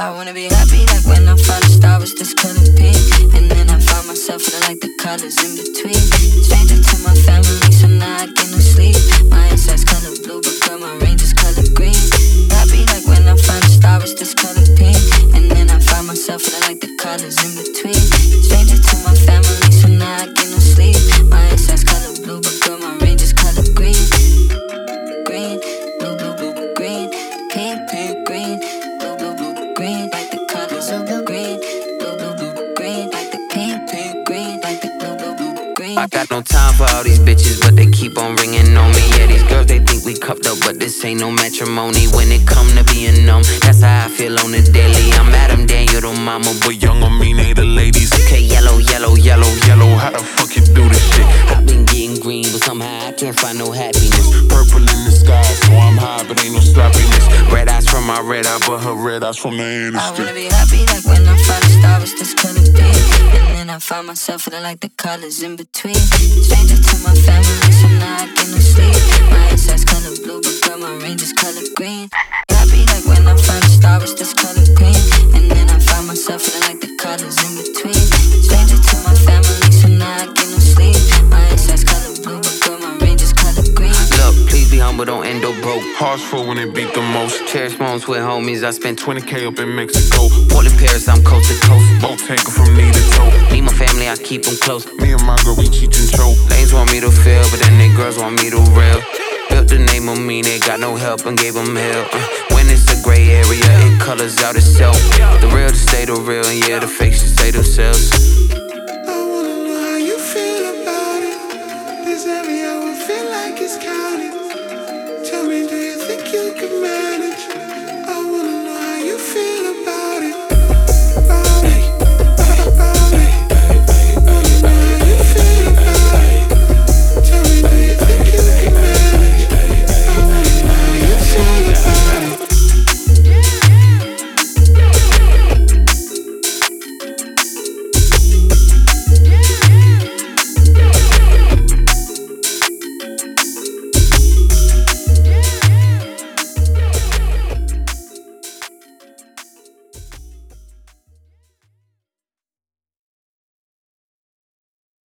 I wanna be happy like when I found a star was this color pink. And then I found myself feeling like the colors in between. Stranger to my family, so now I get no sleep. My inside's color blue, but girl, my range is color green. Happy like when I found a star was this color pink. And then I found myself feeling like the colors in between. Stranger to my family, so now I get no sleep. My inside's color blue, but girl, my range is color green. Green, blue, blue, blue, green. Pink, pink, green. Blue, blue, blue, green. Like the colors of the green. Blue, blue, blue, green. Like the pink, pink, green. Like the blue, blue, blue, green. I got no time for all these bitches, but they keep on ringing on me. Yeah, these girls, they think we cuffed up, but this ain't no matrimony. When it come to being numb, that's how I feel on the daily. I'm Adam Daniel, the mama, but young on me, they the ladies. Okay, yellow, yellow, yellow, yellow, how the fuck you do this shit? I've been getting green, but somehow I can't find no happiness. Purple in the sky, so I'm high, but ain't no sloppiness. Red eyes from my red eye, but her red eyes from the industry. I wanna be happy like when I found a star was this color pink. And then I found myself feeling like the colors in between. Stranger to my family, so now I get no sleep. My inside's color blue, but girl, my range is color green. Happy like when I found a star was this color green. And then I found myself feeling like the colors in between. Stranger to my family, so now I get no sleep. My inside's color blue, but girl, my range is color green. Look, please be humble, don't end up broke. Hearts full when it beat the most. Cherish moments with homies, I spent 20K up in Mexico. Portland, Paris, I'm coast to coast. Boat tanker from knee to toe. Me, my family, I keep them close. Me and my girl, we cheat and choke. Lanes want me to fail, but then they girls want me to rail. Built the name on me, they got no help and gave them hell. When it's a gray area, it colors out itself. The real to stay the real, and yeah, the fakes should stay themselves.